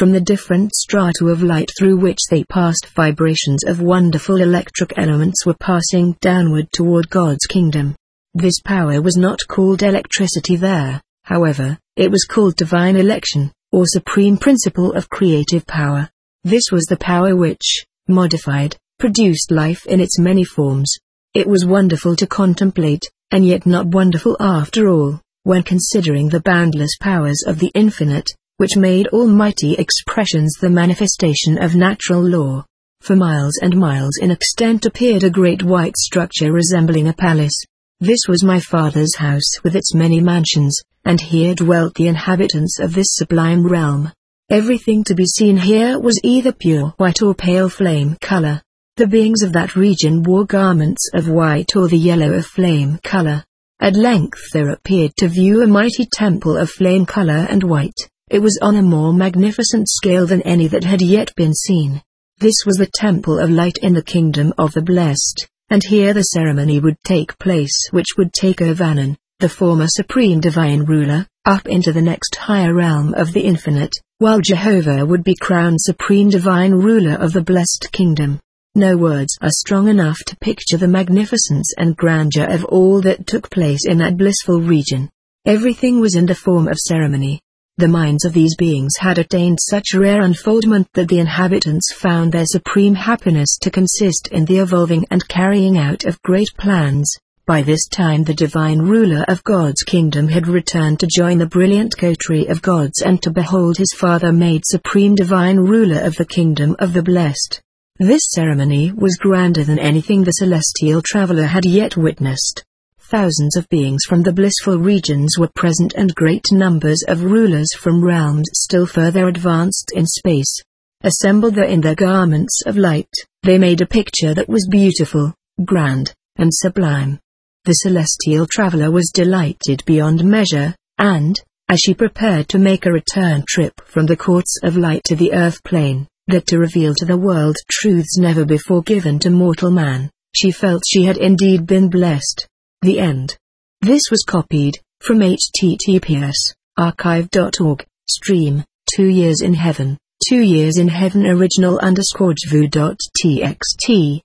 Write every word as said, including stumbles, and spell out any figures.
From the different strata of light through which they passed, vibrations of wonderful electric elements were passing downward toward God's kingdom. This power was not called electricity there, however, it was called divine election, or supreme principle of creative power. This was the power which, modified, produced life in its many forms. It was wonderful to contemplate, and yet not wonderful after all, when considering the boundless powers of the infinite, which made almighty expressions the manifestation of natural law. For miles and miles in extent appeared a great white structure resembling a palace. This was my father's house with its many mansions, and here dwelt the inhabitants of this sublime realm. Everything to be seen here was either pure white or pale flame color. The beings of that region wore garments of white or the yellow of flame color. At length there appeared to view a mighty temple of flame color and white. It was on a more magnificent scale than any that had yet been seen. This was the temple of light in the kingdom of the blessed, and here the ceremony would take place which would take Ovanan, the former supreme divine ruler, up into the next higher realm of the infinite, while Jehovah would be crowned supreme divine ruler of the blessed kingdom. No words are strong enough to picture the magnificence and grandeur of all that took place in that blissful region. Everything was in the form of ceremony. The minds of these beings had attained such rare unfoldment that the inhabitants found their supreme happiness to consist in the evolving and carrying out of great plans. By this time the divine ruler of God's kingdom had returned to join the brilliant coterie of gods and to behold his father made supreme divine ruler of the kingdom of the blessed. This ceremony was grander than anything the celestial traveler had yet witnessed. Thousands of beings from the blissful regions were present, and great numbers of rulers from realms still further advanced in space. Assembled there in their garments of light, they made a picture that was beautiful, grand, and sublime. The celestial traveler was delighted beyond measure, and, as she prepared to make a return trip from the courts of light to the earth plane, that to reveal to the world truths never before given to mortal man, she felt she had indeed been blessed. The end. This was copied from H T T P S archive dot org, stream, two years in heaven, two years in heaven original underscore jvu dot t x t.